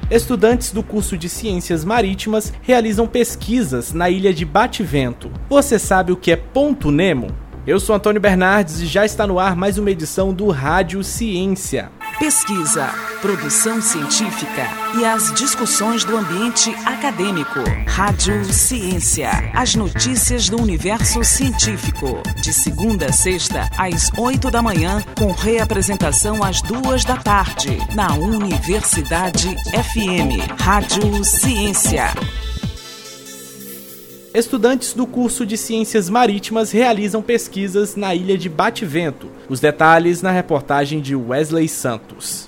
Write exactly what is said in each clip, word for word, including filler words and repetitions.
Estudantes do curso de Ciências Marítimas realizam pesquisas na ilha de Bativento. Você sabe o que é Ponto Nemo? Eu sou Antônio Bernardes e já está no ar mais uma edição do Rádio Ciência. Pesquisa, produção científica e as discussões do ambiente acadêmico. Rádio Ciência, as notícias do universo científico. De segunda a sexta, às oito da manhã, com reapresentação às duas da tarde, na Universidade F M. Rádio Ciência. Estudantes do curso de Ciências Marítimas realizam pesquisas na ilha de Bativento. Os detalhes na reportagem de Wesley Santos.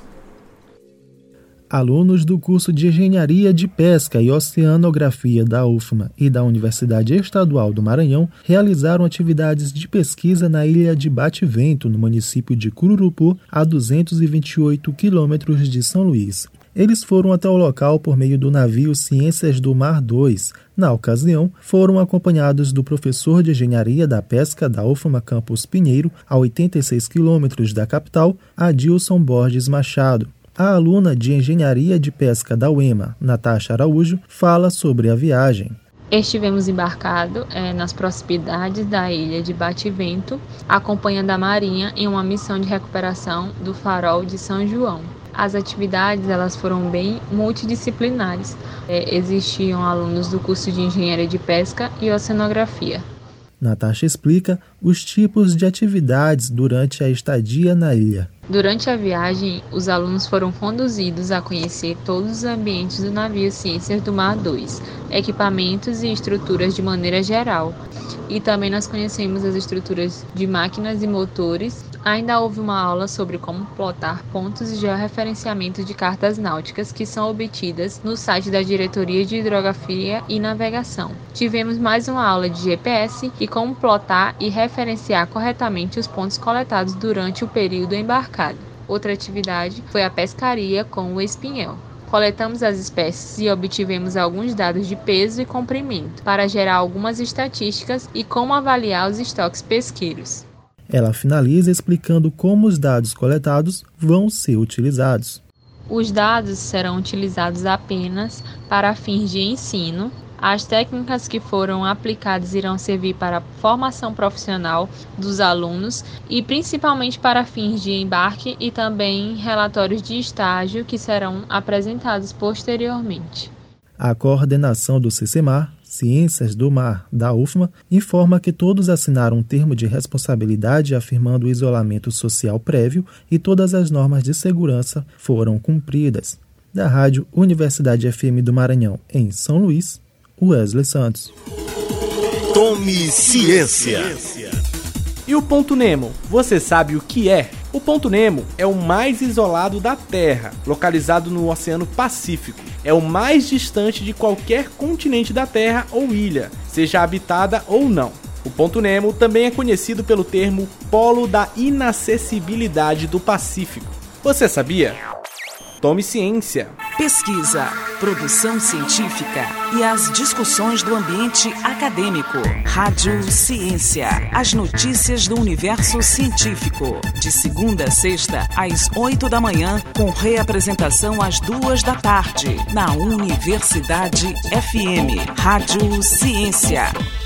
Alunos do curso de Engenharia de Pesca e Oceanografia da U F M A e da Universidade Estadual do Maranhão realizaram atividades de pesquisa na ilha de Bativento, no município de Cururupu, a duzentos e vinte e oito quilômetros de São Luís. Eles foram até o local por meio do navio Ciências do Mar dois. Na ocasião, foram acompanhados do professor de Engenharia da Pesca da U F M A Campus Pinheiro, a oitenta e seis quilômetros da capital, Adilson Borges Machado. A aluna de Engenharia de Pesca da U E M A, Natasha Araújo, fala sobre a viagem. Estivemos embarcados é, nas proximidades da ilha de Bativento, acompanhando a Marinha em uma missão de recuperação do farol de São João. As atividades elas foram bem multidisciplinares. É, existiam alunos do curso de Engenharia de Pesca e Oceanografia. Natasha explica os tipos de atividades durante a estadia na ilha. Durante a viagem, os alunos foram conduzidos a conhecer todos os ambientes do navio Ciências do Mar dois, equipamentos e estruturas de maneira geral. E também nós conhecemos as estruturas de máquinas e motores. Ainda houve uma aula sobre como plotar pontos de georreferenciamento de cartas náuticas que são obtidas no site da Diretoria de Hidrografia e Navegação. Tivemos mais uma aula de G P S e como plotar e referenciar corretamente os pontos coletados durante o período embarcado. Outra atividade foi a pescaria com o espinhel. Coletamos as espécies e obtivemos alguns dados de peso e comprimento para gerar algumas estatísticas e como avaliar os estoques pesqueiros. Ela finaliza explicando como os dados coletados vão ser utilizados. Os dados serão utilizados apenas para fins de ensino. As técnicas que foram aplicadas irão servir para a formação profissional dos alunos e principalmente para fins de embarque e também relatórios de estágio que serão apresentados posteriormente. A coordenação do CECEMAR, Ciências do Mar, da U F M A, informa que todos assinaram um termo de responsabilidade afirmando o isolamento social prévio e todas as normas de segurança foram cumpridas. Da Rádio Universidade F M do Maranhão, em São Luís, Wesley Santos. Tome Ciência. E o Ponto Nemo, você sabe o que é? O Ponto Nemo é o mais isolado da Terra, localizado no Oceano Pacífico. É o mais distante de qualquer continente da Terra ou ilha, seja habitada ou não. O Ponto Nemo também é conhecido pelo termo Polo da Inacessibilidade do Pacífico. Você sabia? Tome Ciência. Pesquisa, produção científica e as discussões do ambiente acadêmico. Rádio Ciência, as notícias do universo científico. De segunda a sexta, às oito da manhã, com reapresentação às duas da tarde, na Universidade F M. Rádio Ciência.